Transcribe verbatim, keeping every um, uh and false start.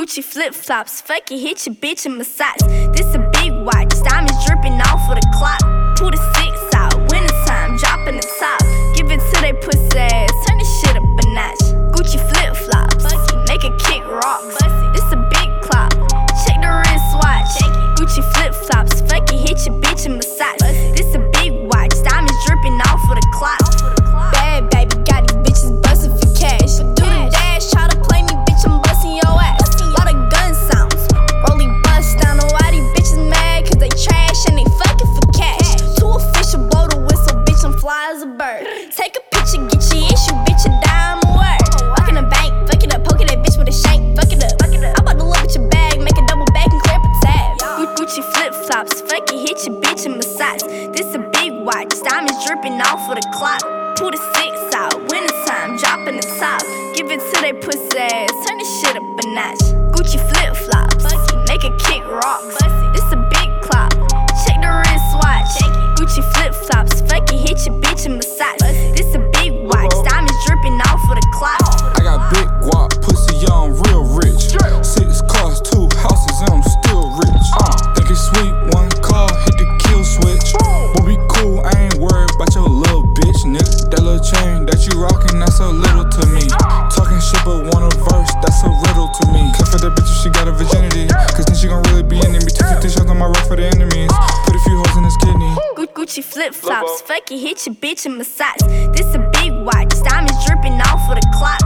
Gucci flip flops, fuck it, hit your bitch in my socks. This a big watch, diamonds dripping off of the clock. Pull the six out, wintertime, dropping the top. Give it to they pussy ass, turn this shit up a notch. Gucci flip flops, make a kick rocks. This a big clock, check the wristwatch. Gucci flip flops, fuck it, hit your bitch in my socks. This a big watch, diamonds dripping off of the clock. Bad baby, got these bitches bustin' for cash. Do the dash, try to play me, bitch, I'm bustin' your ass. Lot of gun sounds, rolly bust down. Know why these bitches mad? Cause they trash and they fucking for cash. Two official, blow the whistle, bitch, I'm fly as a bird. Take a picture, get your issue, bitch, a dime a word. Walk in the bank, fuck it up, poke that bitch with a shank, fuck it up. I'm about to look at your bag, make a double back and clear up a tab. Gucci flip flops, fuck it, hit your bitch in my socks. This a big watch, diamonds dripping off of the clock. Pull the six out, wintertime, dropping the top. Give it to they pussy ass, turn this shit up a notch. Gucci flip flops, make a kick rocks. This a big clock, check the wristwatch. Gucci flip flops, fuck it, hit your bitch in my socks. This a big watch, diamonds dripping off of the clock. I got big guap, pussy young, real rich. Six cars, two houses, and I'm still rich. Uh, think it's sweet, one car, hit the kill switch. We'll be cool, I ain't worried about your little bitch, nigga. That little chain that you rockin', that's so little to me. Talking shit but want a verse, that's a riddle to me. Cut for that bitch if she got a virginity, cause then she gon' really be in me. Two fifty shots on my rock for the enemies. Put a few holes in his kidney. Gucci flip flops, fuck it, hit your bitch in my socks. This a big watch, diamonds dripping off of the clock.